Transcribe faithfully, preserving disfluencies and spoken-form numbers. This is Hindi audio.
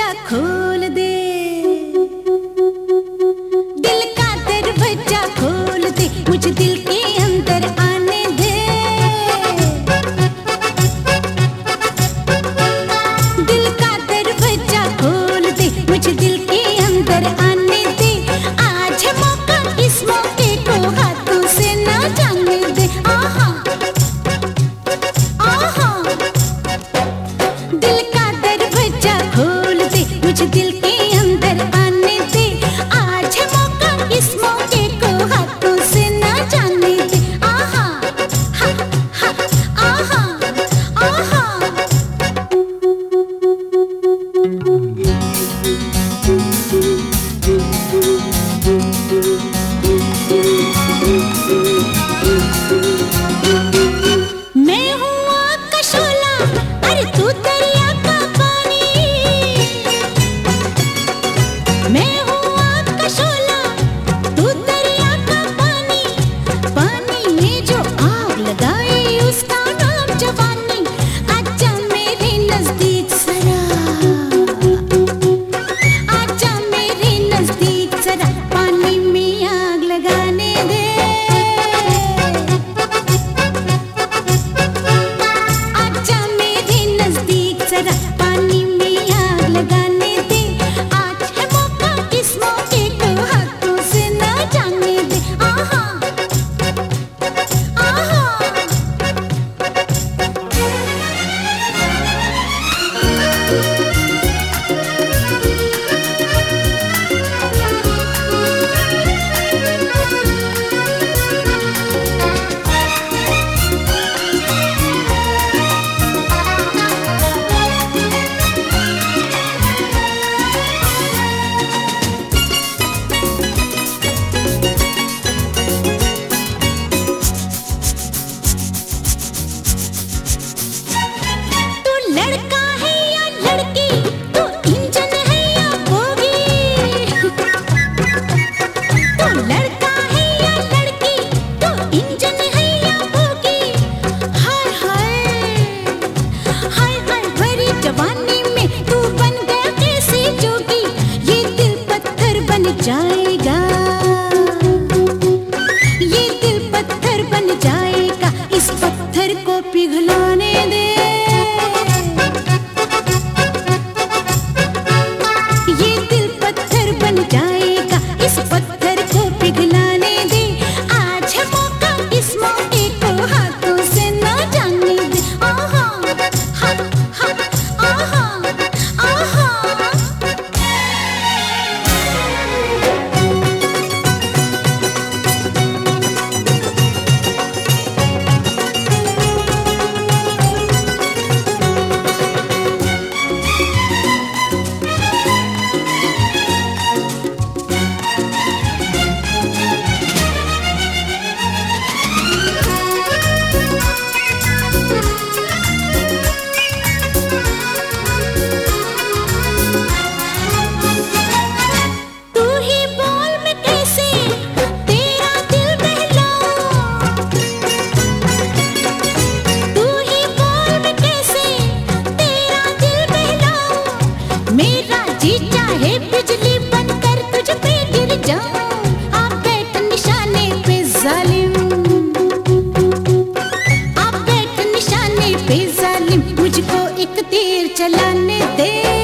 खोल दे, दिल का दरवाजा खोल दे, मुझे दिल के अंदर आने दे। दिल का दरवाजा खोल दे, मुझे दिल के अंदर आने दे। आज है मौका, इस मौके को हाथों से ना जाने दे। आहा आहा, दिल का दरवाजा खोल दे, मुझे दिल के अंदर आने दे। आज है मौका, इस मौके को हाथों से ना जाने दे। आहा हा हा, आहा आहा। मैं हूँ आग का शोला, अरे तू दरिया का पानी। मैं हूँ आग का शोला, तू दरिया का पानी। पानी में जो आग लगाए उसका नाम जवानी। आजा मेरे नजदीक जरा, आजा मेरे नजदीक जरा, पानी में आग लगाने दे। आजा मेरे नजदीक जरा, पानी में आग लगाने दे। आज है मौका, इस मौके को हाथों से ना जाने दे। आहा आहा। तू लड़का है या लड़की, तू इंजन है या बोगी। तू लड़का है या लड़की, तू इंजन है या बोगी। हाय हाय हाय हाय, भरी जवानी में तू बन गया कैसे जोगी। ये दिल पत्थर बन जाएगा, ये दिल पत्थर बन जाएगा, इस पत्थर को पिघलाने दे। ये दिल पत्थर बन जाएगा, इस पत्थर को पिघलाने दे। आज है मौका, इस मौके को हाथों से ना जाने दे। आहा हा हा, आहा आहा। तू ही बोल मैं कैसे तेरा दिल बहलाऊं। तू ही बोल मैं कैसे तेरा दिल बहलाऊं। मेरा जी चाहे बिजली बनकर तुझ पे गिर जाऊं। आ बैठ निशाने पे जालिम, आ बैठ निशाने पे जालिम, मुझको एक तीर चलाने दे।